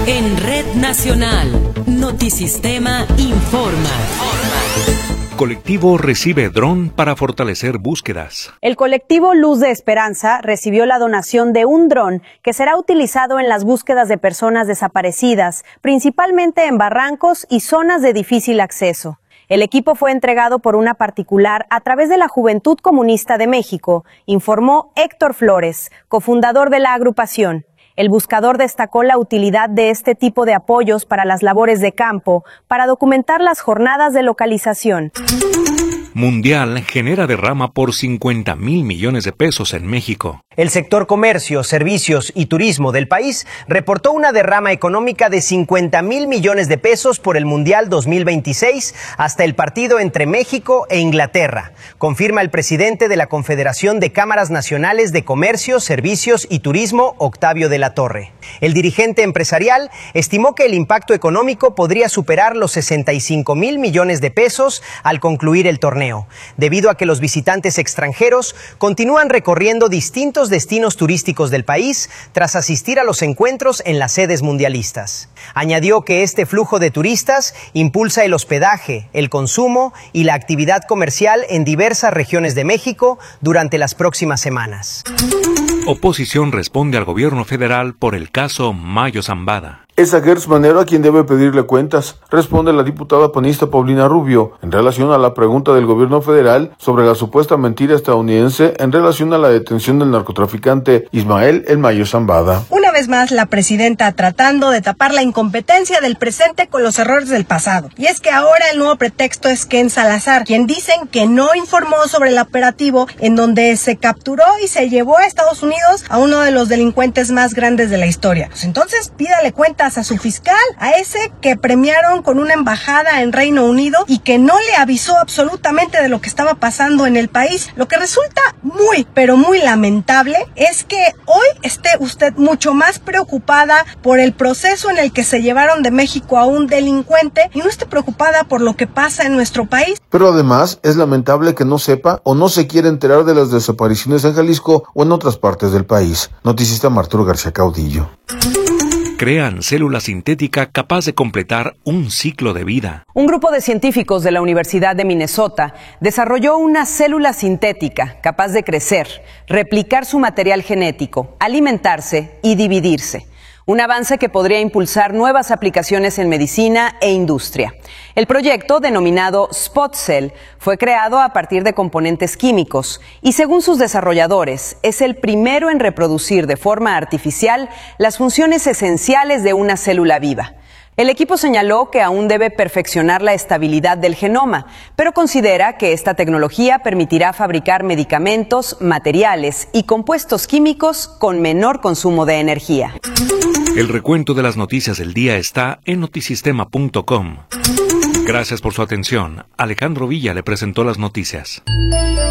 En Red Nacional, Notisistema informa. Colectivo recibe dron para fortalecer búsquedas. El colectivo Luz de Esperanza recibió la donación de un dron que será utilizado en las búsquedas de personas desaparecidas, principalmente en barrancos y zonas de difícil acceso. El equipo fue entregado por una particular a través de la Juventud Comunista de México, informó Héctor Flores, cofundador de la agrupación. El buscador destacó la utilidad de este tipo de apoyos para las labores de campo, para documentar las jornadas de localización. Mundial genera derrama por 50,000 millones de pesos en México. El sector comercio, servicios y turismo del país reportó una derrama económica de 50,000 millones de pesos por el Mundial 2026 hasta el partido entre México e Inglaterra, confirma el presidente de la Confederación de Cámaras Nacionales de Comercio, Servicios y Turismo, Octavio de la Torre. El dirigente empresarial estimó que el impacto económico podría superar los 65,000 millones de pesos al concluir el torneo, debido a que los visitantes extranjeros continúan recorriendo distintos destinos turísticos del país tras asistir a los encuentros en las sedes mundialistas. Añadió que este flujo de turistas impulsa el hospedaje, el consumo y la actividad comercial en diversas regiones de México durante las próximas semanas. Oposición responde al gobierno federal por el caso Mayo Zambada. Es a Gertz Manero a quien debe pedirle cuentas, responde la diputada panista Paulina Rubio, en relación a la pregunta del gobierno federal sobre la supuesta mentira estadounidense en relación a la detención del narcotraficante Ismael El Mayo Zambada. Una vez más, la presidenta tratando de tapar la incompetencia del presente con los errores del pasado. Y es que ahora el nuevo pretexto es Ken Salazar, quien dicen que no informó sobre el operativo en donde se capturó y se llevó a Estados Unidos a uno de los delincuentes más grandes de la historia. Pues entonces pídale cuentas a su fiscal, a ese que premiaron con una embajada en Reino Unido y que no le avisó absolutamente de lo que estaba pasando en el país. Lo que resulta muy, pero muy lamentable es que hoy esté usted mucho más preocupada por el proceso en el que se llevaron de México a un delincuente y no esté preocupada por lo que pasa en nuestro país. Pero además es lamentable que no sepa o no se quiera enterar de las desapariciones en Jalisco o en otras partes del país. Noticista Arturo García Caudillo. Crean célula sintética capaz de completar un ciclo de vida. Un grupo de científicos de la Universidad de Minnesota desarrolló una célula sintética capaz de crecer, replicar su material genético, alimentarse y dividirse. Un avance que podría impulsar nuevas aplicaciones en medicina e industria. El proyecto, denominado SpotCell, fue creado a partir de componentes químicos y, según sus desarrolladores, es el primero en reproducir de forma artificial las funciones esenciales de una célula viva. El equipo señaló que aún debe perfeccionar la estabilidad del genoma, pero considera que esta tecnología permitirá fabricar medicamentos, materiales y compuestos químicos con menor consumo de energía. El recuento de las noticias del día está en notisistema.com. Gracias por su atención. Alejandro Villa le presentó las noticias.